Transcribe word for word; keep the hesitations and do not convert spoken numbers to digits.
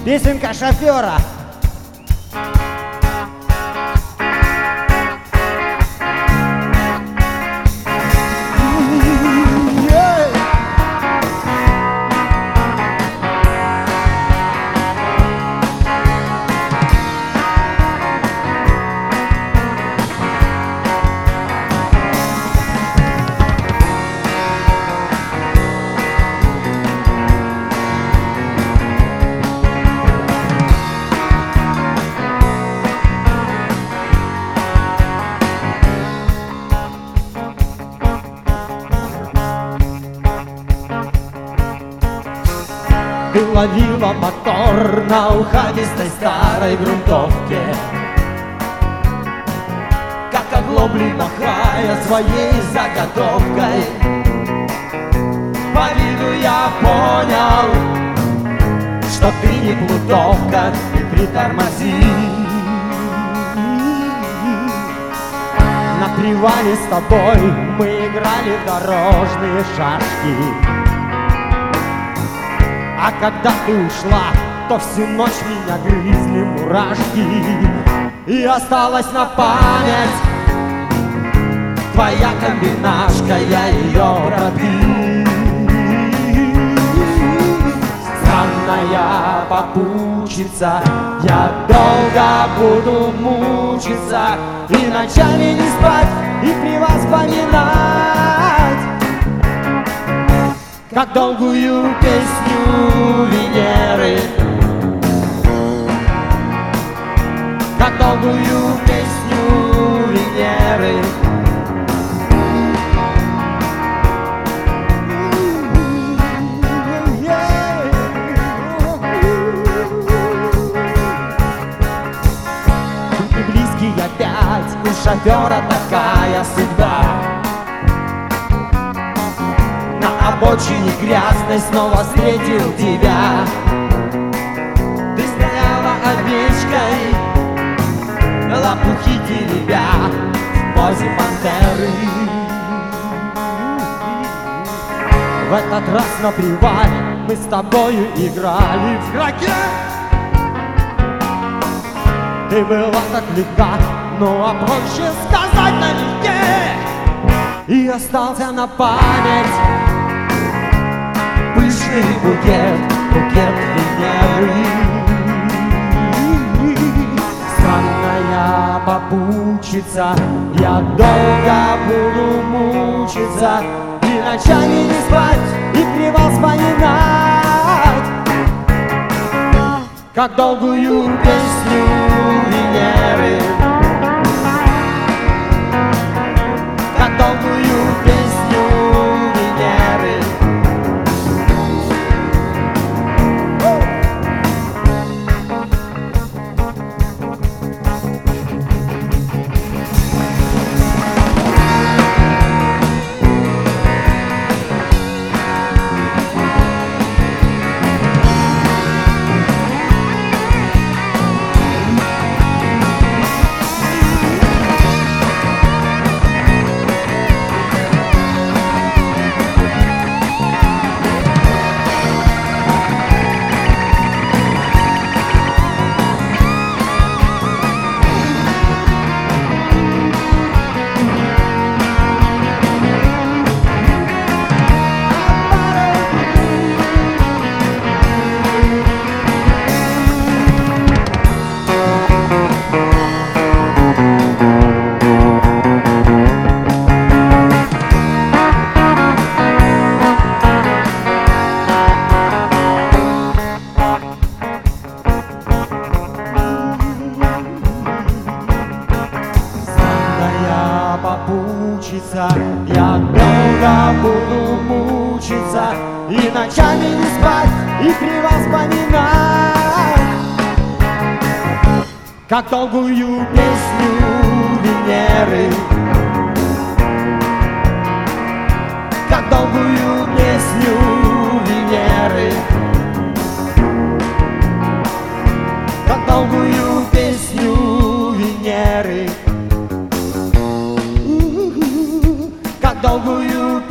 Песенка шофера. Ты ловила мотор на ухабистой старой грунтовке, как оглобли махая своей заготовкой. По виду я понял, что ты не плутовка, и притормози. На привале с тобой мы играли в дорожные шашки. А когда ты ушла, то всю ночь меня грызли мурашки. И осталась на память твоя комбинашка, я ее пробил. Странная попутчица, я долго буду мучиться и ночами не спать, и при вас вспоминать, как долгую песню Венеры, как долгую песню Венеры. Тут и близкий опять, у шофера такая судьба. На обочине грязной снова встретил тебя. Ты стояла овечкой, лопухи теребя в позе пантеры. В этот раз на привале мы с тобою играли в хоккей. Ты была так легка, ну а проще сказать налегке. И остался на память пышный букет, букет Венеры. Странная попутчица, я долго буду мучиться и ночами не спать, и при вас вспоминать, как долгую песню Венеры, как долгую песню Венеры. Попутчица, я долго буду мучиться и ночами не спать, и при вас вспоминать, как долгую песню Венеры, как долгую песню Венеры, как долгую песню Венеры, как долгую